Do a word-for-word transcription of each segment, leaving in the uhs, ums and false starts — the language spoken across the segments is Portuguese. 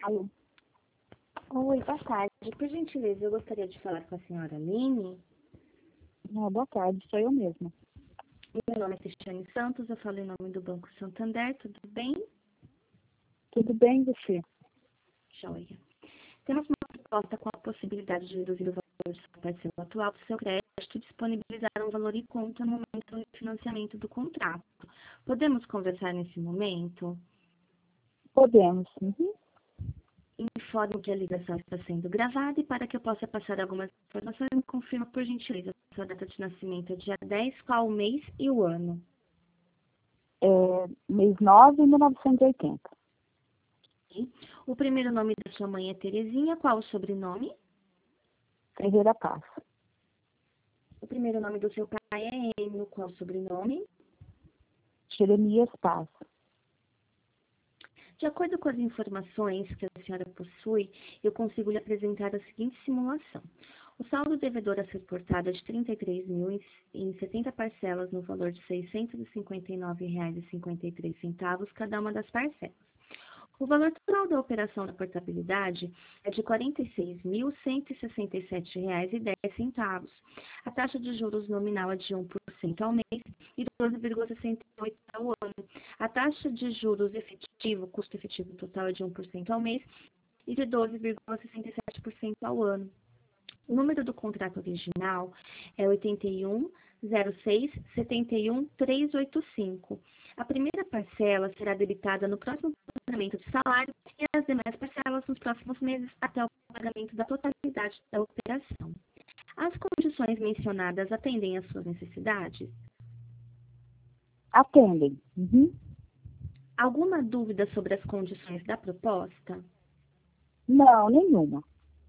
Alô? Oi, boa tarde. Por gentileza, eu gostaria de falar com a senhora Aline. Ah, boa tarde, sou eu mesma. Meu nome é Cristiane Santos, eu falo em nome do Banco Santander, tudo bem? Tudo bem, você? Joia. Temos uma proposta com a possibilidade de reduzir o valor de sua parcela atual do seu crédito e disponibilizar um valor em conta no momento do financiamento do contrato. Podemos conversar nesse momento? Podemos. Uhum. Informo que a ligação está sendo gravada e para que eu possa passar algumas informações, me confirma por gentileza sua data de nascimento é dia dez, qual o mês e o ano? É, mês nove de mil novecentos e oitenta. O primeiro nome da sua mãe é Terezinha, qual o sobrenome? Ferreira Paz. O primeiro nome do seu pai é Enio, qual o sobrenome? Jeremias Paz. De acordo com as informações que a senhora possui, eu consigo lhe apresentar a seguinte simulação. O saldo devedor a ser portado é de trinta e três mil em, em setenta parcelas no valor de seiscentos e cinquenta e nove reais e cinquenta e três centavos cada uma das parcelas. O valor total da operação da portabilidade é de quarenta e seis mil cento e sessenta e sete reais e dez centavos. A taxa de juros nominal é de um por cento ao mês e doze vírgula sessenta e oito por cento ao ano. A taxa de juros efetivo, custo efetivo total é de um por cento ao mês e de doze vírgula sessenta e sete por cento ao ano. O número do contrato original é oitenta e um, zero seis, setenta e um, trezentos e oitenta e cinco. A primeira parcela será debitada no próximo pagamento de salário e as demais parcelas nos próximos meses até o pagamento da totalidade da operação. As condições mencionadas atendem às suas necessidades? Atendem. Uhum. Alguma dúvida sobre as condições da proposta? Não, nenhuma.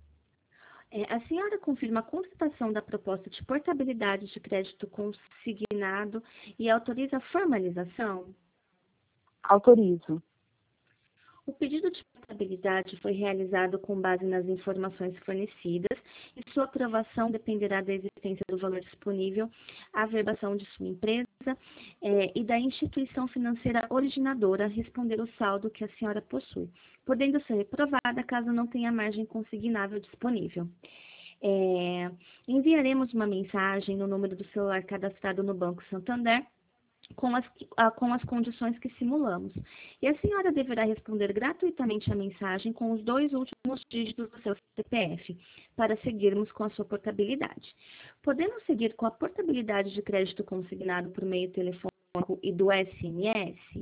É, a senhora confirma a constatação da proposta de portabilidade de crédito consignado e autoriza a formalização? Autorizo. O pedido de portabilidade foi realizado com base nas informações fornecidas e sua aprovação dependerá da existência do valor disponível, a averbação de sua empresa é, e da instituição financeira originadora responder o saldo que a senhora possui, podendo ser reprovada caso não tenha margem consignável disponível. É, enviaremos uma mensagem no número do celular cadastrado no Banco Santander com as, com as condições que simulamos. E a senhora deverá responder gratuitamente a mensagem com os dois últimos dígitos do seu C P F, para seguirmos com a sua portabilidade. Podemos seguir com a portabilidade de crédito consignado por meio telefônico e do S M S?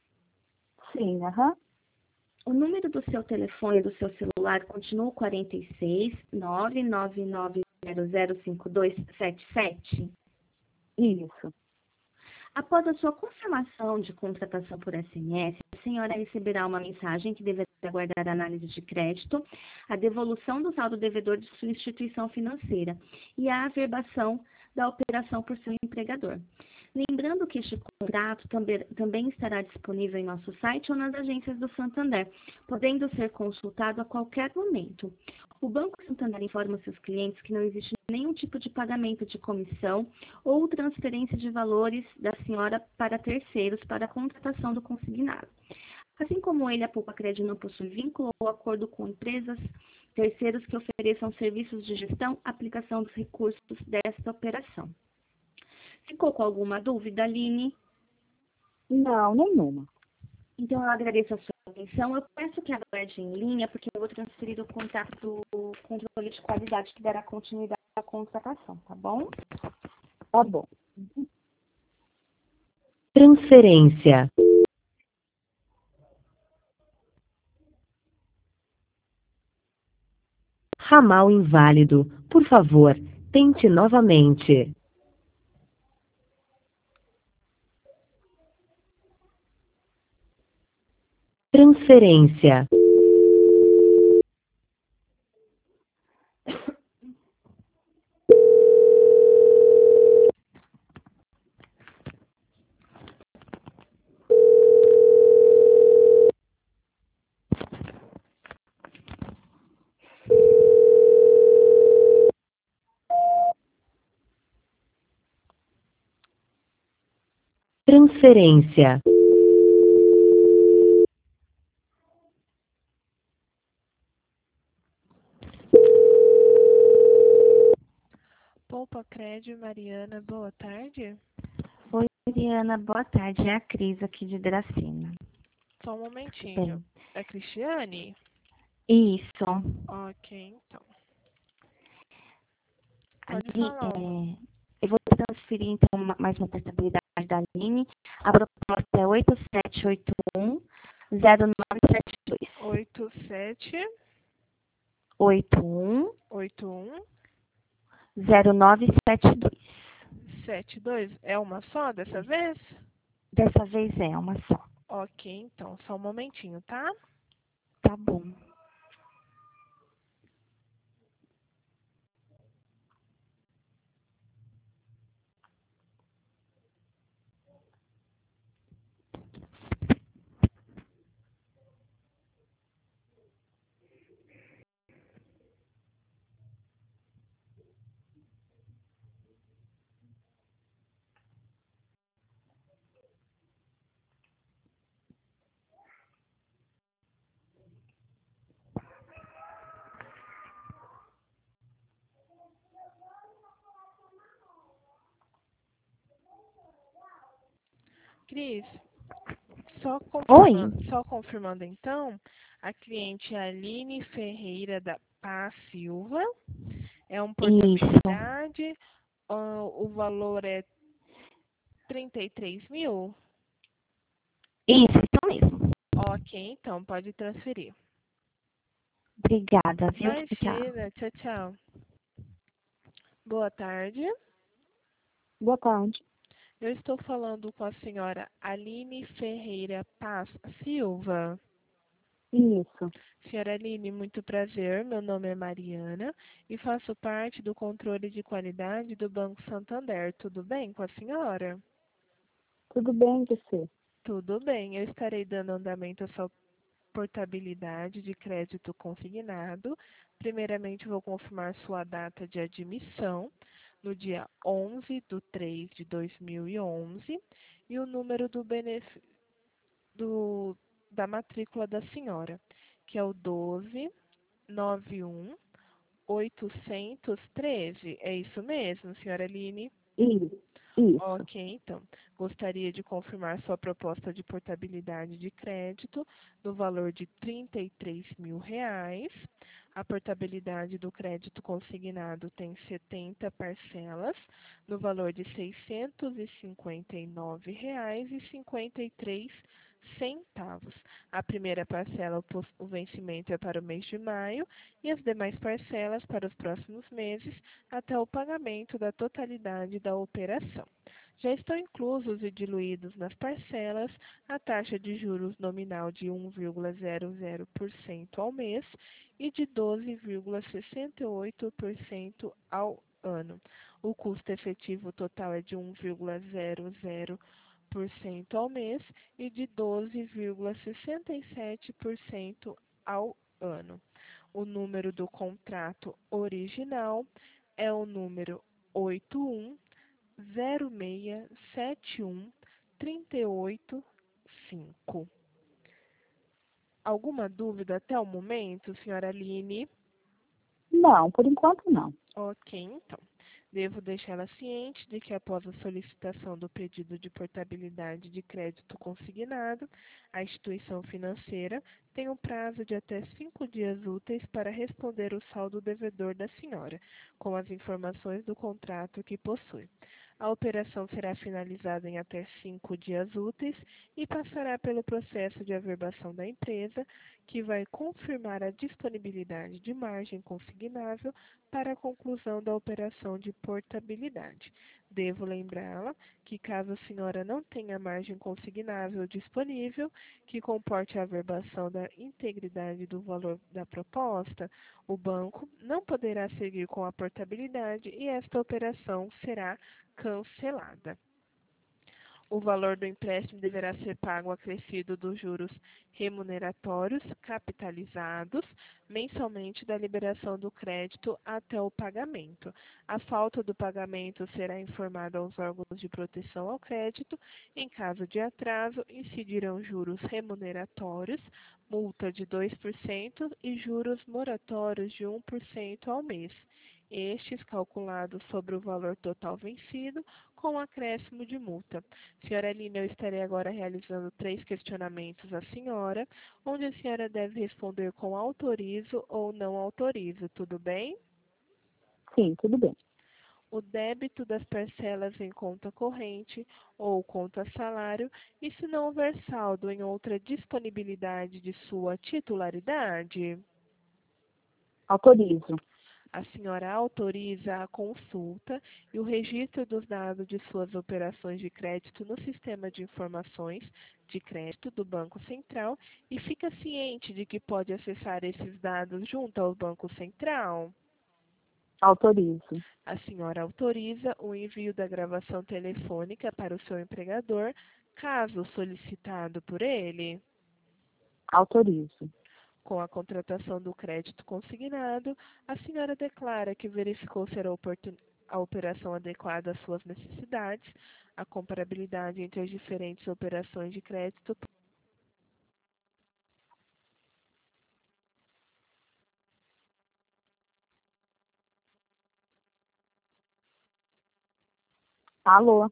Sim, aham. O número do seu telefone e do seu celular continua o quarenta e seis, nove nove nove zero zero cinco dois sete sete? Isso. Após a sua confirmação de contratação por S M S, a senhora receberá uma mensagem que deverá aguardar a análise de crédito, a devolução do saldo devedor de sua instituição financeira e a averbação da operação por seu empregador. Lembrando que este contrato também, também estará disponível em nosso site ou nas agências do Santander, podendo ser consultado a qualquer momento. O Banco Santander informa seus clientes que não existe nenhum tipo de pagamento de comissão ou transferência de valores da senhora para terceiros para a contratação do consignado. Assim como ele, a Poupa Crédito não possui vínculo ou acordo com empresas, terceiros que ofereçam serviços de gestão, aplicação dos recursos desta operação. Ficou com alguma dúvida, Aline? Não, nenhuma. Então, eu agradeço a sua atenção. Eu peço que aguarde em linha, porque eu vou transferir o contato do controle de qualidade que dará continuidade à contratação, tá bom? Tá bom. Transferência. Ramal inválido. Por favor, tente novamente. Transferência. Transferência. tarde, Mariana. Boa tarde. Oi, Mariana, boa tarde. É a Cris aqui de Dracena. Só um momentinho. Bem, É Cristiane? isso. Ok, então. Pode Ali, falar. é, eu vou transferir então uma- mais uma portabilidade da Aline. A proposta é oito sete oito um zero nove sete dois. oito sete oito um oito um zero nove sete dois. sete dois. É uma só dessa vez? Dessa vez é uma só. Ok, então. Só um momentinho, tá? Tá bom. Cris, só Oi. confirmando, só confirmando então, a cliente Aline Ferreira da Paz Silva é um Isso. portabilidade, ah, o valor é trinta e três mil? Isso, isso mesmo. Ok, então pode transferir. Obrigada, viu? Tchau. Imagina, tchau, tchau. Boa tarde. Boa tarde. Eu estou falando com a senhora Aline Ferreira Paz Silva. Isso. Senhora Aline, muito prazer. Meu nome é Mariana e faço parte do controle de qualidade do Banco Santander. Tudo bem com a senhora? Tudo bem, você? Tudo bem. Eu estarei dando andamento à sua portabilidade de crédito consignado. Primeiramente, vou confirmar sua data de admissão no dia onze de três de dois mil e onze e o número do benefício do, da matrícula da senhora, que é o doze noventa e um oitocentos e treze. É isso mesmo, senhora Aline? Isso. Isso. Ok, então. Gostaria de confirmar sua proposta de portabilidade de crédito no valor de trinta e três mil reais. A portabilidade do crédito consignado tem setenta parcelas no valor de seiscentos e cinquenta e nove reais e cinquenta e três centavos. A primeira parcela, o pos- o vencimento é para o mês de maio e as demais parcelas para os próximos meses até o pagamento da totalidade da operação. Já estão inclusos e diluídos nas parcelas a taxa de juros nominal de um vírgula zero zero por cento ao mês e de doze vírgula sessenta e oito por cento ao ano. O custo efetivo total é de um vírgula zero zero por cento ao mês e de doze vírgula sessenta e sete por cento ao ano. O número do contrato original é o número oito um zero seis sete um três oito cinco. Alguma dúvida até o momento, senhora Aline? Não, por enquanto não. Ok, então. Devo deixá-la ciente de que após a solicitação do pedido de portabilidade de crédito consignado, a instituição financeira tem um prazo de até cinco dias úteis para responder o saldo devedor da senhora, com as informações do contrato que possui. A operação será finalizada em até cinco dias úteis e passará pelo processo de averbação da empresa, que vai confirmar a disponibilidade de margem consignável para a conclusão da operação de portabilidade. Devo lembrá-la que, caso a senhora não tenha margem consignável disponível, que comporte a averbação da integridade do valor da proposta, o banco não poderá seguir com a portabilidade e esta operação será cancelada. O valor do empréstimo deverá ser pago acrescido dos juros remuneratórios capitalizados mensalmente da liberação do crédito até o pagamento. A falta do pagamento será informada aos órgãos de proteção ao crédito. Em caso de atraso, incidirão juros remuneratórios, multa de dois por cento e juros moratórios de um por cento ao mês. estes calculados sobre o valor total vencido, com acréscimo de multa. Senhora Aline, eu estarei agora realizando três questionamentos à senhora, onde a senhora deve responder com autorizo ou não autorizo, tudo bem? Sim, tudo bem. O débito das parcelas em conta corrente ou conta salário, e se não houver saldo em outra disponibilidade de sua titularidade? Autorizo. A senhora autoriza a consulta e o registro dos dados de suas operações de crédito no sistema de informações de crédito do Banco Central e fica ciente de que pode acessar esses dados junto ao Banco Central? Autorizo. A senhora autoriza o envio da gravação telefônica para o seu empregador, caso solicitado por ele? Autorizo. Com a contratação do crédito consignado, a senhora declara que verificou ser a, oportun... a operação adequada às suas necessidades, a comparabilidade entre as diferentes operações de crédito. Alô?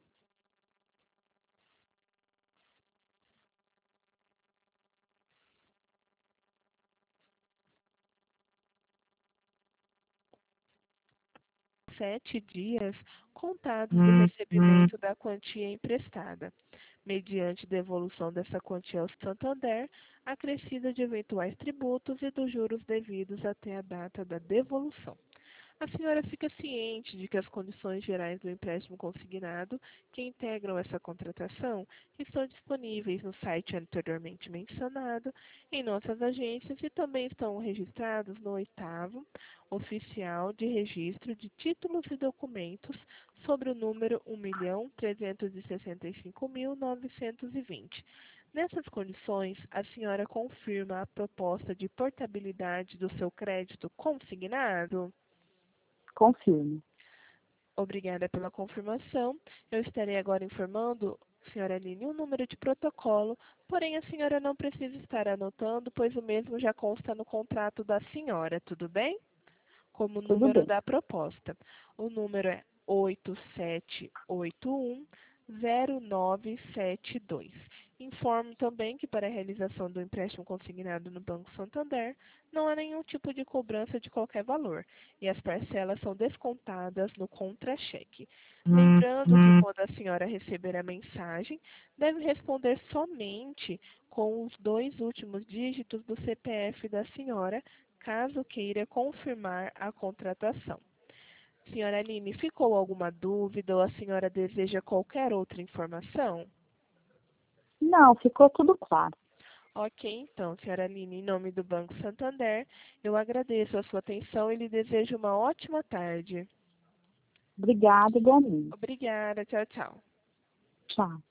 Sete dias contados do recebimento da quantia emprestada, mediante devolução dessa quantia ao Santander, acrescida de eventuais tributos e dos juros devidos até a data da devolução. A senhora fica ciente de que as condições gerais do empréstimo consignado que integram essa contratação estão disponíveis no site anteriormente mencionado, em nossas agências e também estão registrados no oitavo Oficial de Registro de Títulos e Documentos sobre o número um milhão trezentos e sessenta e cinco mil novecentos e vinte. Nessas condições, a senhora confirma a proposta de portabilidade do seu crédito consignado? Confirmo. Obrigada pela confirmação. Eu estarei agora informando, senhora Aline, um número de protocolo, porém a senhora não precisa estar anotando, pois o mesmo já consta no contrato da senhora, tudo bem? Como Tudo número bem. da proposta. O número é oito sete oito um zero nove sete dois. Informo também que para a realização do empréstimo consignado no Banco Santander, não há nenhum tipo de cobrança de qualquer valor, e as parcelas são descontadas no contra-cheque. Lembrando que quando a senhora receber a mensagem, deve responder somente com os dois últimos dígitos do C P F da senhora, caso queira confirmar a contratação. Senhora Aline, ficou alguma dúvida ou a senhora deseja qualquer outra informação? Não, ficou tudo claro. Ok, então, senhora Aline, em nome do Banco Santander, eu agradeço a sua atenção e lhe desejo uma ótima tarde. Obrigada, igualmente. Obrigada, tchau, tchau. Tchau.